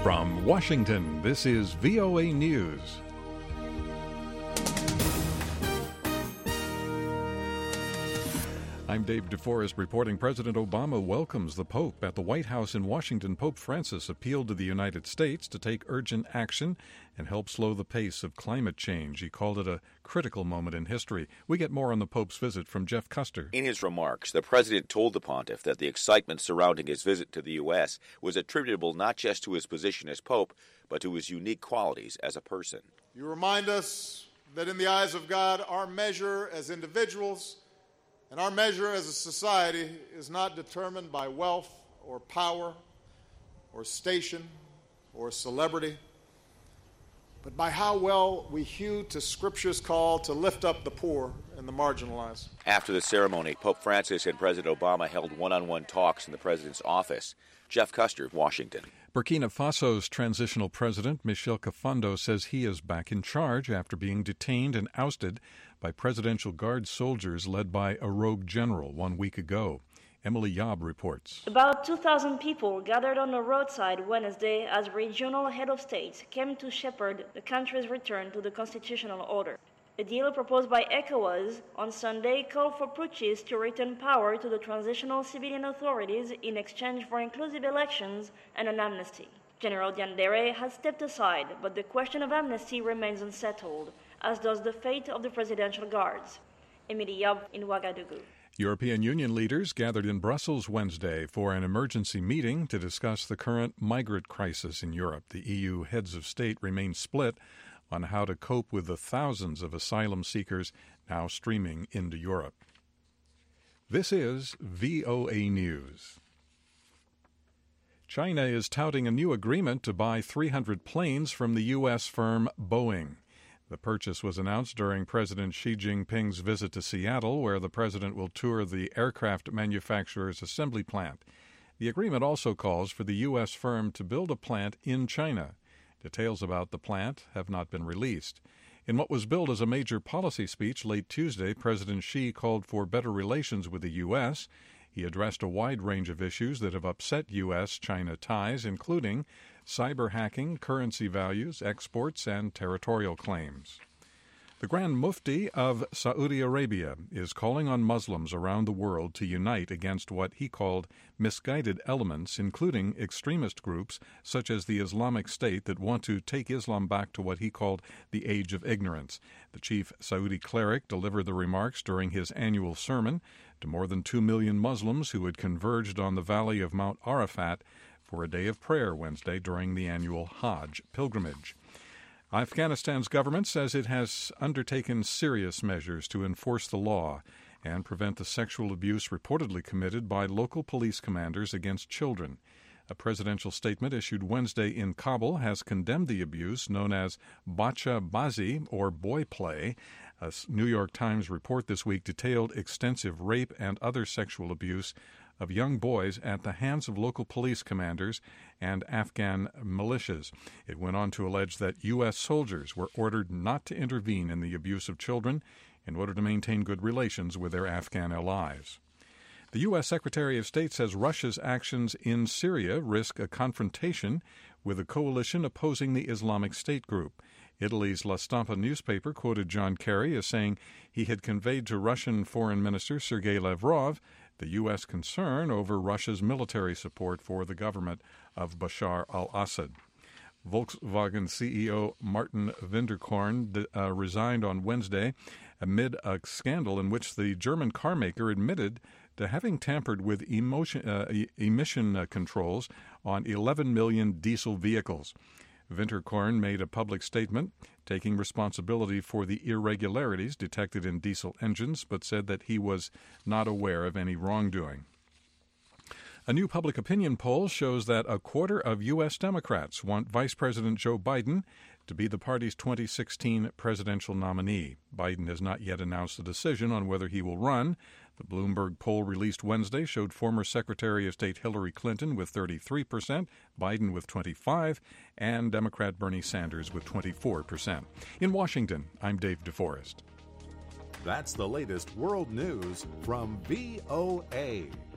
From Washington, this is VOA News. I'm Dave DeForest reporting President Obama welcomes the Pope. At the White House in Washington, Pope Francis appealed to the United States to take urgent action and help slow the pace of climate change. He called it a critical moment in history. We get more on the Pope's visit from Jeff Custer. In his remarks, the president told the pontiff that the excitement surrounding his visit to the U.S. was attributable not just to his position as Pope, but to his unique qualities as a person. You remind us that in the eyes of God, our measure as individuals and our measure as a society is not determined by wealth or power or station or celebrity, but by how well we hew to Scripture's call to lift up the poor and the marginalized. After the ceremony, Pope Francis and President Obama held one-on-one talks in the president's office. Jeff Custer, Washington. Burkina Faso's transitional president, Michel Kafando, says he is back in charge after being detained and ousted by Presidential Guard soldiers led by a rogue general 1 week ago. Emily Yob reports. About 2,000 people gathered on the roadside Wednesday as regional head of state came to shepherd the country's return to the constitutional order. A deal proposed by ECOWAS on Sunday called for putschis to return power to the transitional civilian authorities in exchange for inclusive elections and an amnesty. General Diandere has stepped aside, but the question of amnesty remains unsettled, as does the fate of the presidential guards. Emily Yob in Ouagadougou. European Union leaders gathered in Brussels Wednesday for an emergency meeting to discuss the current migrant crisis in Europe. The EU heads of state remain split on how to cope with the thousands of asylum seekers now streaming into Europe. This is VOA News. China is touting a new agreement to buy 300 planes from the U.S. firm Boeing. The purchase was announced during President Xi Jinping's visit to Seattle, where the president will tour the aircraft manufacturer's assembly plant. The agreement also calls for the U.S. firm to build a plant in China. Details about the plant have not been released. In what was billed as a major policy speech late Tuesday, President Xi called for better relations with the U.S. He addressed a wide range of issues that have upset U.S.-China ties, including cyber hacking, currency values, exports, and territorial claims. The Grand Mufti of Saudi Arabia is calling on Muslims around the world to unite against what he called misguided elements, including extremist groups such as the Islamic State that want to take Islam back to what he called the age of ignorance. The chief Saudi cleric delivered the remarks during his annual sermon to more than 2 million Muslims who had converged on the valley of Mount Arafat for a day of prayer Wednesday during the annual Hajj pilgrimage. Afghanistan's government says it has undertaken serious measures to enforce the law and prevent the sexual abuse reportedly committed by local police commanders against children. A presidential statement issued Wednesday in Kabul has condemned the abuse known as bacha bazi, or boy play. A New York Times report this week detailed extensive rape and other sexual abuse of young boys at the hands of local police commanders and Afghan militias. It went on to allege that U.S. soldiers were ordered not to intervene in the abuse of children in order to maintain good relations with their Afghan allies. The U.S. Secretary of State says Russia's actions in Syria risk a confrontation with a coalition opposing the Islamic State group. Italy's La Stampa newspaper quoted John Kerry as saying he had conveyed to Russian Foreign Minister Sergei Lavrov the U.S. concern over Russia's military support for the government of Bashar al-Assad. Volkswagen CEO Martin Winterkorn resigned on Wednesday amid a scandal in which the German carmaker admitted to having tampered with emission controls on 11 million diesel vehicles. Winterkorn made a public statement taking responsibility for the irregularities detected in diesel engines, but said that he was not aware of any wrongdoing. A new public opinion poll shows that a quarter of U.S. Democrats want Vice President Joe Biden to be the party's 2016 presidential nominee. Biden has not yet announced a decision on whether he will run. The Bloomberg poll released Wednesday showed former Secretary of State Hillary Clinton with 33%, Biden with 25%, and Democrat Bernie Sanders with 24%. In Washington, I'm Dave DeForest. That's the latest world news from VOA.